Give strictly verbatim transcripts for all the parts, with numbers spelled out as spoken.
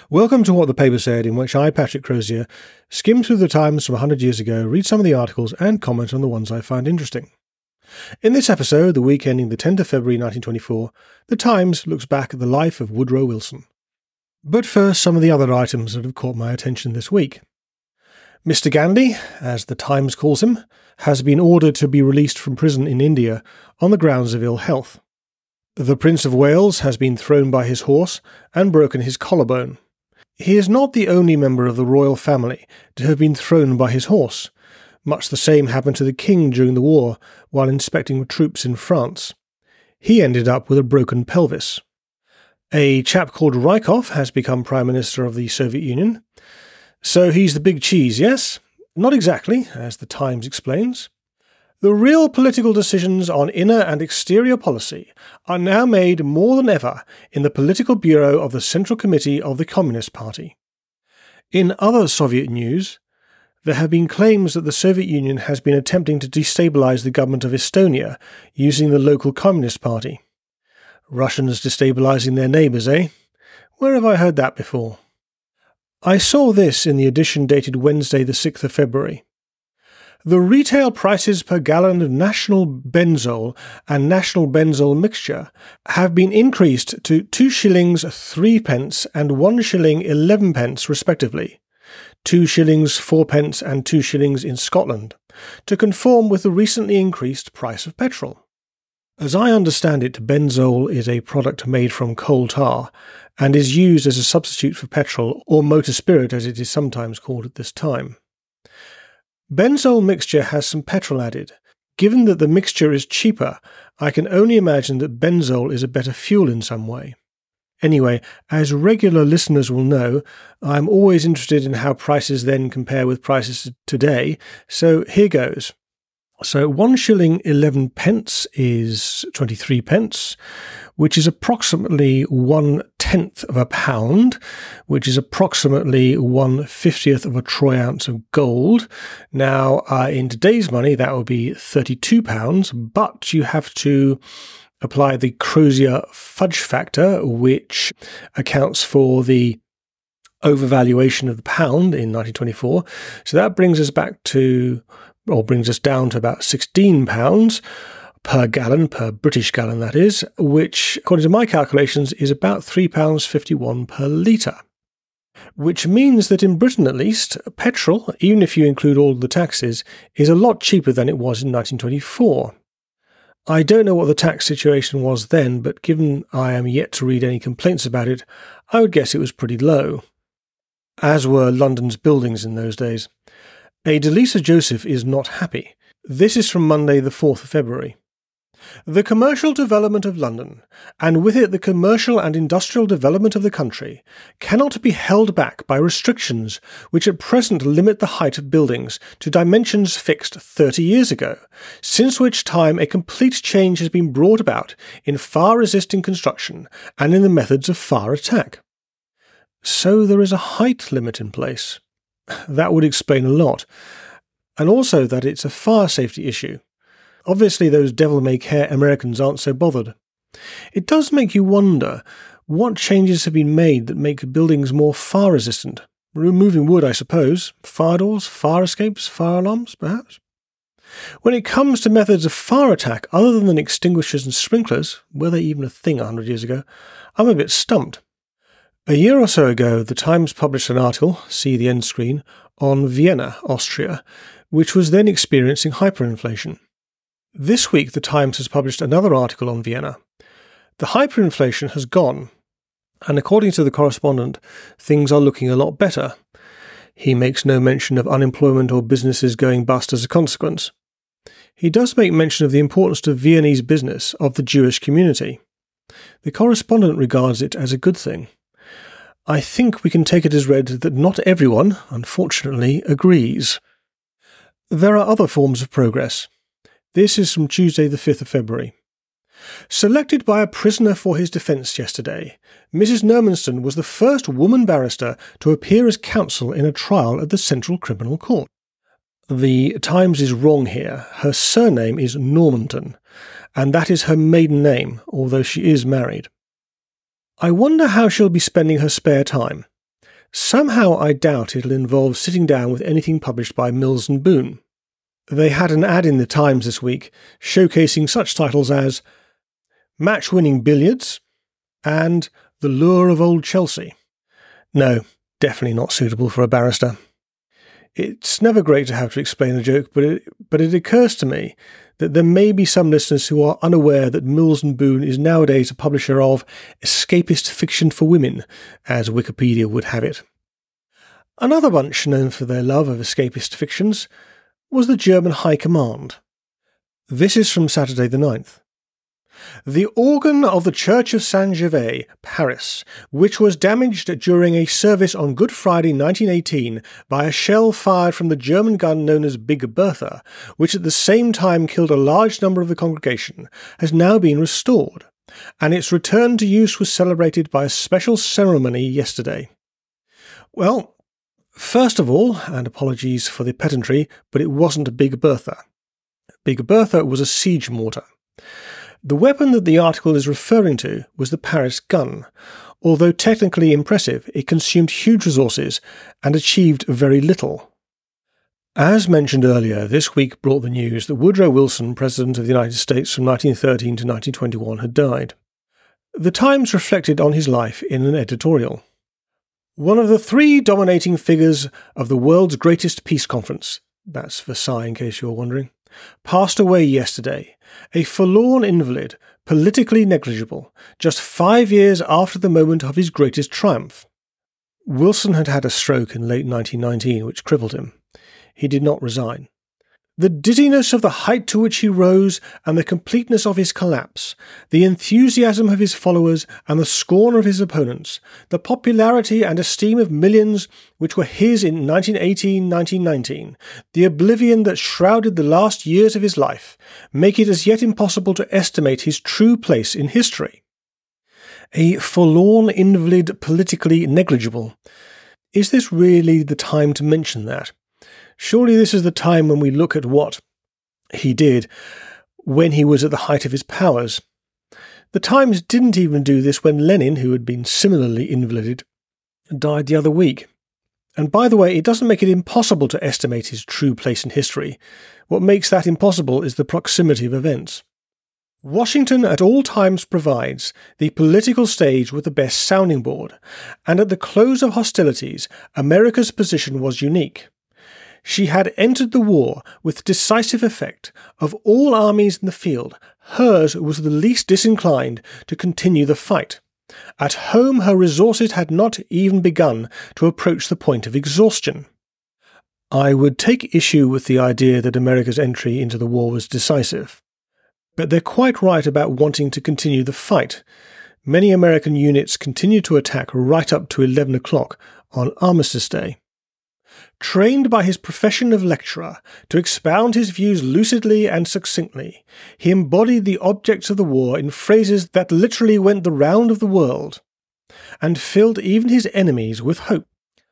Welcome to What the Paper Said, in which I, Patrick Crozier, skim through the Times from one hundred years ago, read some of the articles, and comment on the ones I find interesting. In this episode, the week ending the tenth of February nineteen twenty-four, the Times looks back at the life of Woodrow Wilson. But first, some of the other items that have caught my attention this week. Mister Gandhi, as the Times calls him, has been ordered to be released from prison in India on the grounds of ill health. The Prince of Wales has been thrown by his horse and broken his collarbone. He is not the only member of the royal family to have been thrown by his horse. Much the same happened to the king during the war while inspecting troops in France. He ended up with a broken pelvis. A chap called Rykov has become Prime Minister of the Soviet Union. So he's the big cheese, yes? Not exactly, as the Times explains. The real political decisions on inner and exterior policy are now made more than ever in the Political Bureau of the Central Committee of the Communist Party. In other Soviet news, there have been claims that the Soviet Union has been attempting to destabilize the government of Estonia using the local Communist Party. Russians destabilizing their neighbours, eh? Where have I heard that before? I saw this in the edition dated Wednesday the sixth of February. The retail prices per gallon of National Benzol and National Benzol mixture have been increased to two shillings three pence and one shilling eleven pence respectively, two shillings four pence and two shillings in Scotland, to conform with the recently increased price of petrol. As I understand it, benzol is a product made from coal tar and is used as a substitute for petrol, or motor spirit as it is sometimes called at this time. Benzol mixture has some petrol added. Given that the mixture is cheaper, I can only imagine that benzol is a better fuel in some way. Anyway, as regular listeners will know, I'm always interested in how prices then compare with prices today, so here goes. So one shilling eleven pence is twenty-three pence, which is approximately one tenth of a pound, which is approximately one fiftieth of a troy ounce of gold. Now, uh, in today's money, that would be thirty-two pounds, but you have to apply the Crozier fudge factor, which accounts for the overvaluation of the pound in nineteen twenty-four. So that brings us back to, or brings us down to about sixteen pounds per gallon, per British gallon that is, which, according to my calculations, is about three pounds fifty-one per litre. Which means that in Britain at least, petrol, even if you include all the taxes, is a lot cheaper than it was in nineteen twenty-four. I don't know what the tax situation was then, but given I am yet to read any complaints about it, I would guess it was pretty low. As were London's buildings in those days. A Delisa Joseph is not happy. This is from Monday the fourth of February. The commercial development of London, and with it the commercial and industrial development of the country, cannot be held back by restrictions which at present limit the height of buildings to dimensions fixed thirty years ago, since which time a complete change has been brought about in fire-resisting construction and in the methods of fire attack. So there is a height limit in place. That would explain a lot, and also that it's a fire safety issue. Obviously those devil-may-care Americans aren't so bothered. It does make you wonder what changes have been made that make buildings more fire-resistant. Removing wood, I suppose. Fire doors, fire escapes, fire alarms, perhaps? When it comes to methods of fire attack other than extinguishers and sprinklers, were they even a thing a hundred years ago, I'm a bit stumped. A year or so ago, the Times published an article, see the end screen, on Vienna, Austria, which was then experiencing hyperinflation. This week, the Times has published another article on Vienna. The hyperinflation has gone, and according to the correspondent, things are looking a lot better. He makes no mention of unemployment or businesses going bust as a consequence. He does make mention of the importance to Viennese business of the Jewish community. The correspondent regards it as a good thing. I think we can take it as read that not everyone, unfortunately, agrees. There are other forms of progress. This is from Tuesday the fifth of February. Selected by a prisoner for his defence yesterday, Missus Nermanston was the first woman barrister to appear as counsel in a trial at the Central Criminal Court. The Times is wrong here. Her surname is Normanton, and that is her maiden name, although she is married. I wonder how she'll be spending her spare time. Somehow I doubt it'll involve sitting down with anything published by Mills and Boon. They had an ad in the Times this week showcasing such titles as Match-Winning Billiards and The Lure of Old Chelsea. No, definitely not suitable for a barrister. It's never great to have to explain a joke, but it, but it occurs to me that there may be some listeners who are unaware that Mills and Boon is nowadays a publisher of escapist fiction for women, as Wikipedia would have it. Another bunch known for their love of escapist fictions was the German High Command. This is from Saturday the ninth. The organ of the Church of Saint-Gervais, Paris, which was damaged during a service on Good Friday nineteen eighteen by a shell fired from the German gun known as Big Bertha, which at the same time killed a large number of the congregation, has now been restored, and its return to use was celebrated by a special ceremony yesterday. Well, first of all, and apologies for the pedantry, but it wasn't a Big Bertha. Big Bertha was a siege mortar. The weapon that the article is referring to was the Paris gun. Although technically impressive, it consumed huge resources and achieved very little. As mentioned earlier, this week brought the news that Woodrow Wilson, President of the United States from nineteen thirteen to nineteen twenty-one, had died. The Times reflected on his life in an editorial. One of the three dominating figures of the world's greatest peace conference, that's Versailles in case you're wondering, passed away yesterday, a forlorn invalid, politically negligible, just five years after the moment of his greatest triumph. Wilson had had a stroke in late nineteen nineteen which crippled him. He did not resign. The dizziness of the height to which he rose and the completeness of his collapse, the enthusiasm of his followers and the scorn of his opponents, the popularity and esteem of millions which were his in nineteen eighteen to nineteen nineteen, the oblivion that shrouded the last years of his life, make it as yet impossible to estimate his true place in history. A forlorn invalid, politically negligible. Is this really the time to mention that? Surely this is the time when we look at what he did when he was at the height of his powers. The Times didn't even do this when Lenin, who had been similarly invalided, died the other week. And by the way, it doesn't make it impossible to estimate his true place in history. What makes that impossible is the proximity of events. Washington at all times provides the political stage with the best sounding board, and at the close of hostilities, America's position was unique. She had entered the war with decisive effect. Of all armies in the field, hers was the least disinclined to continue the fight. At home, her resources had not even begun to approach the point of exhaustion. I would take issue with the idea that America's entry into the war was decisive. But they're quite right about wanting to continue the fight. Many American units continued to attack right up to eleven o'clock on Armistice Day. Trained by his profession of lecturer to expound his views lucidly and succinctly, he embodied the objects of the war in phrases that literally went the round of the world, and filled even his enemies with hope.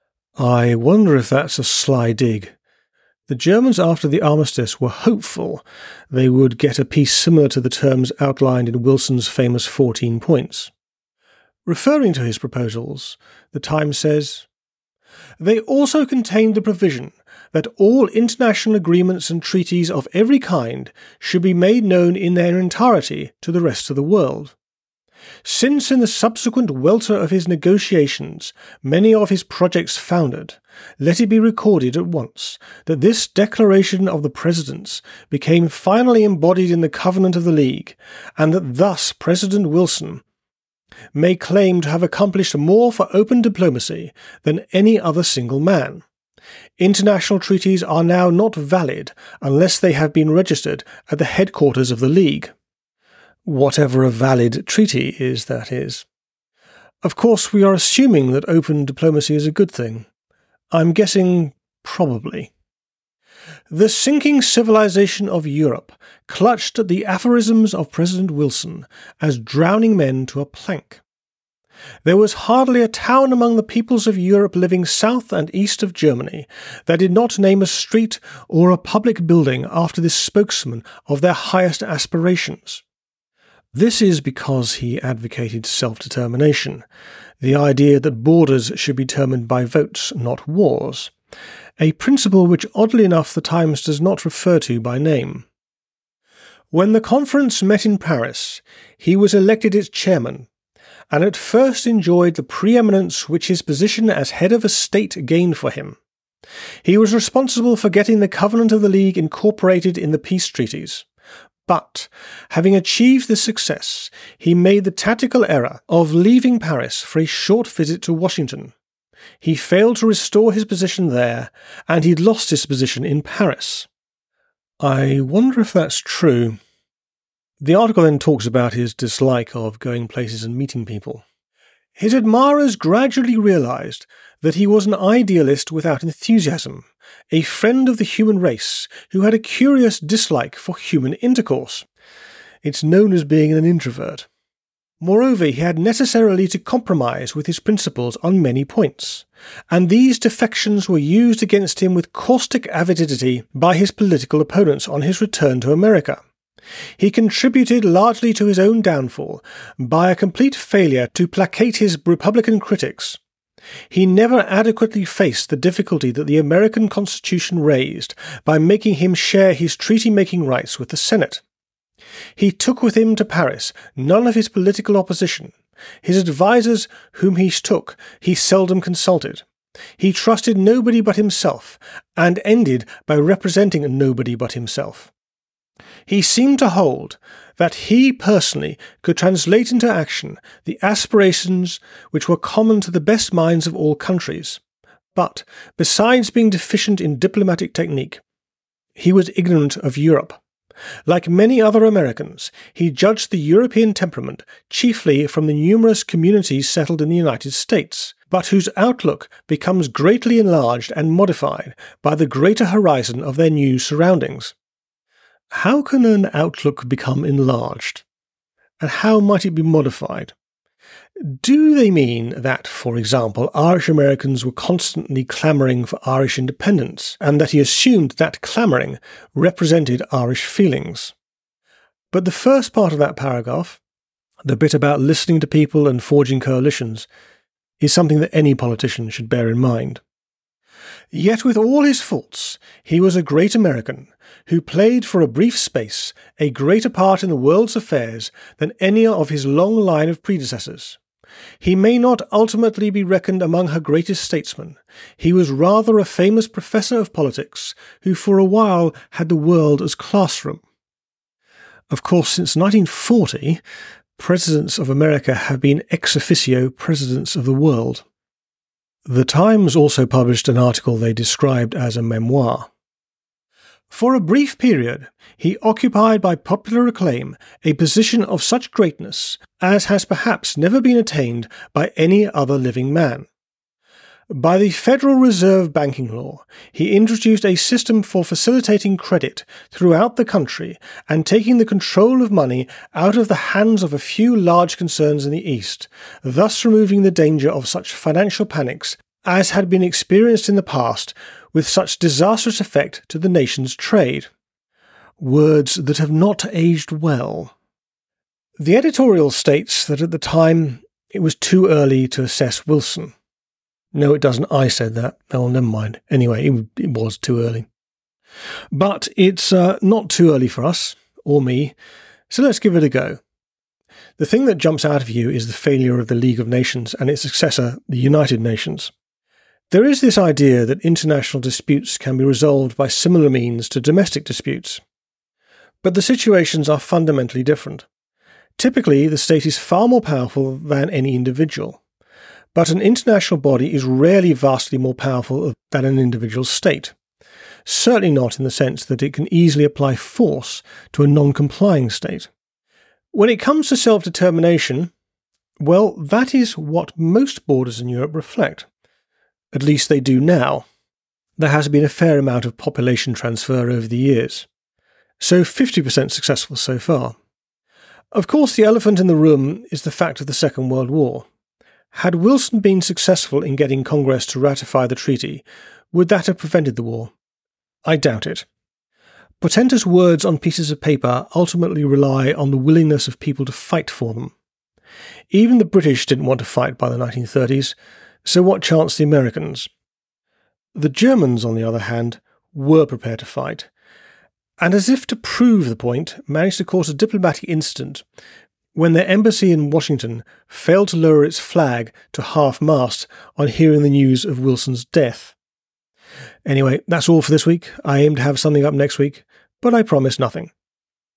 I wonder if that's a sly dig. The Germans after the armistice were hopeful they would get a peace similar to the terms outlined in Wilson's famous fourteen points. Referring to his proposals, the Times says, "They also contained the provision that all international agreements and treaties of every kind should be made known in their entirety to the rest of the world. Since in the subsequent welter of his negotiations many of his projects foundered, let it be recorded at once that this declaration of the President's became finally embodied in the Covenant of the League, and that thus President Wilson may claim to have accomplished more for open diplomacy than any other single man. International treaties are now not valid unless they have been registered at the headquarters of the League." Whatever a valid treaty is, that is. Of course, we are assuming that open diplomacy is a good thing. I'm guessing probably. The sinking civilization of Europe clutched at the aphorisms of President Wilson as drowning men to a plank. There was hardly a town among the peoples of Europe living south and east of Germany that did not name a street or a public building after this spokesman of their highest aspirations. This is because he advocated self-determination, the idea that borders should be determined by votes, not wars, a principle which oddly enough the Times does not refer to by name. When the conference met in Paris, he was elected its chairman, and at first enjoyed the preeminence which his position as head of a state gained for him. He was responsible for getting the Covenant of the League incorporated in the peace treaties. But, having achieved this success, he made the tactical error of leaving Paris for a short visit to Washington. He failed to restore his position there, and he'd lost his position in Paris. I wonder if that's true. The article then talks about his dislike of going places and meeting people. His admirers gradually realized that he was an idealist without enthusiasm, a friend of the human race who had a curious dislike for human intercourse. It's known as being an introvert. Moreover, he had necessarily to compromise with his principles on many points, and these defections were used against him with caustic avidity by his political opponents on his return to America. He contributed largely to his own downfall by a complete failure to placate his Republican critics. He never adequately faced the difficulty that the American Constitution raised by making him share his treaty-making rights with the Senate. He took with him to Paris none of his political opposition. His advisers whom he took he seldom consulted. He trusted nobody but himself, and ended by representing nobody but himself. He seemed to hold that he personally could translate into action the aspirations which were common to the best minds of all countries. But, besides being deficient in diplomatic technique, he was ignorant of Europe. Like many other Americans, he judged the European temperament chiefly from the numerous communities settled in the United States, but whose outlook becomes greatly enlarged and modified by the greater horizon of their new surroundings. How can an outlook become enlarged? And how might it be modified? Do they mean that, for example, Irish Americans were constantly clamouring for Irish independence, and that he assumed that clamouring represented Irish feelings? But the first part of that paragraph, the bit about listening to people and forging coalitions, is something that any politician should bear in mind. Yet with all his faults, he was a great American, who played for a brief space a greater part in the world's affairs than any of his long line of predecessors. He may not ultimately be reckoned among her greatest statesmen. He was rather a famous professor of politics, who for a while had the world as classroom. Of course, since nineteen forty, presidents of America have been ex officio presidents of the world. The Times also published an article they described as a memoir. For a brief period, he occupied by popular acclaim a position of such greatness as has perhaps never been attained by any other living man. By the Federal Reserve banking law, he introduced a system for facilitating credit throughout the country and taking the control of money out of the hands of a few large concerns in the East, thus removing the danger of such financial panics as had been experienced in the past with such disastrous effect to the nation's trade. Words that have not aged well. The editorial states that at the time it was too early to assess Wilson. No, it doesn't. I said that. Oh, never mind. Anyway, it, it was too early. But it's uh, not too early for us, or me, so let's give it a go. The thing that jumps out of you is the failure of the League of Nations and its successor, the United Nations. There is this idea that international disputes can be resolved by similar means to domestic disputes. But the situations are fundamentally different. Typically, the state is far more powerful than any individual. But an international body is rarely vastly more powerful than an individual state. Certainly not in the sense that it can easily apply force to a non-complying state. When it comes to self-determination, well, that is what most borders in Europe reflect. At least they do now. There has been a fair amount of population transfer over the years. So fifty percent successful so far. Of course, the elephant in the room is the fact of the Second World War. Had Wilson been successful in getting Congress to ratify the treaty, would that have prevented the war? I doubt it. Portentous words on pieces of paper ultimately rely on the willingness of people to fight for them. Even the British didn't want to fight by the nineteen thirties, so what chance the Americans? The Germans, on the other hand, were prepared to fight, and as if to prove the point, managed to cause a diplomatic incident when their embassy in Washington failed to lower its flag to half-mast on hearing the news of Wilson's death. Anyway, that's all for this week. I aim to have something up next week, but I promise nothing.